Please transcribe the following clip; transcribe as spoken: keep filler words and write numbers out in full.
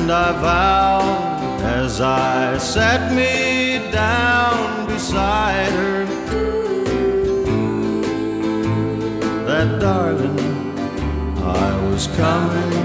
And I vowed as I sat me down beside her that, darling, I was coming